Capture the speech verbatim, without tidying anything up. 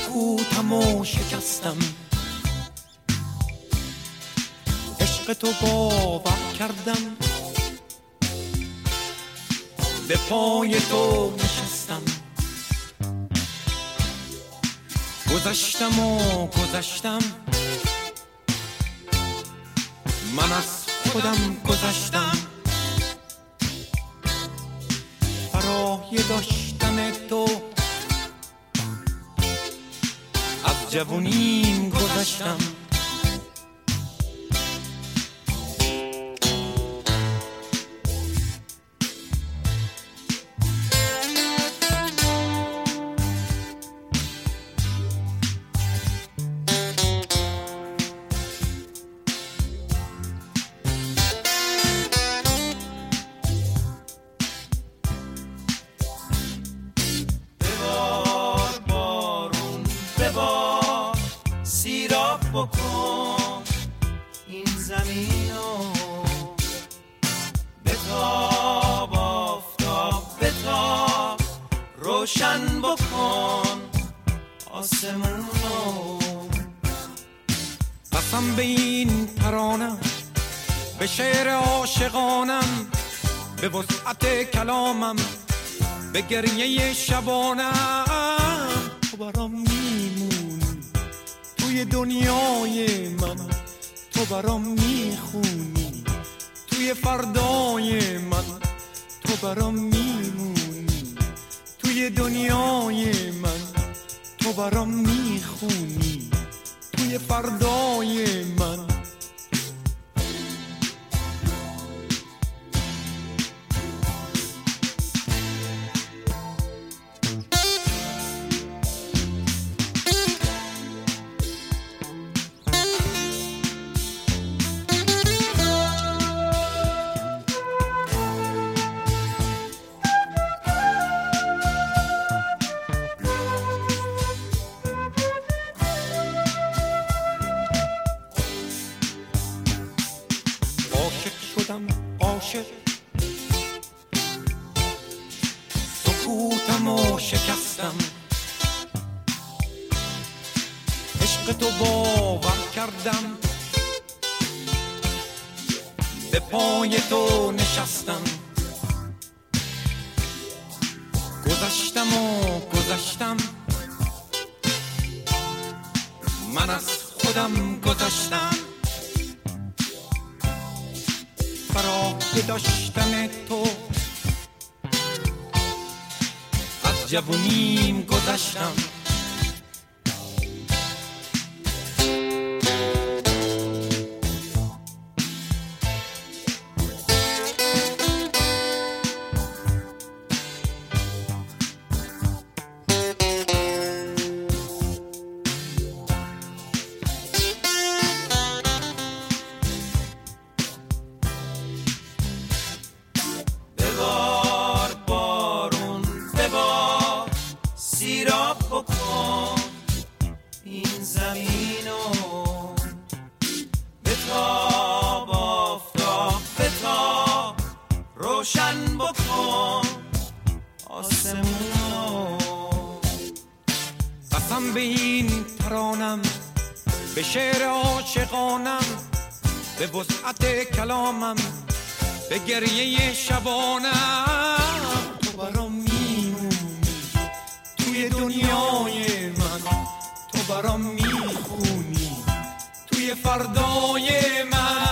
سکوتم و شکستم، عشق تو باور کردم، به پای تو نشستم. گذشتم و گذشتم، من از خودم گذشتم. برای داشتن تو از جوونیم گذشتم. بکن این زمینو، بتاب آفتاب، بتاب روشن بکن آسمونو. قسم به این ترانم، به شعر عاشقانم، به وسعت کلامم، به گریه شبانم. تو برام میمونی توی دنیای من، تو برام میخونی توی فردای من، تو برام میمونی توی دنیای من، تو برام میخونی توی فردای من. عاشق سکوتم و شکستم، عشق تو باور کردم، به پای تو نشستم. گذشتم و گذشتم، من از خودم گذشتم. برای داشتن تو از جوونیم گذشتم. بکن این زمینو، بتاب آفتاب، بتاب روشن بکن آسمونو. قسم به این ترانم، به شعر عاشقانم، به وسعت کلامم، به گریه شبانم. تو برام میمونی توی دنیای من، تو برام میخونی توی فردای من.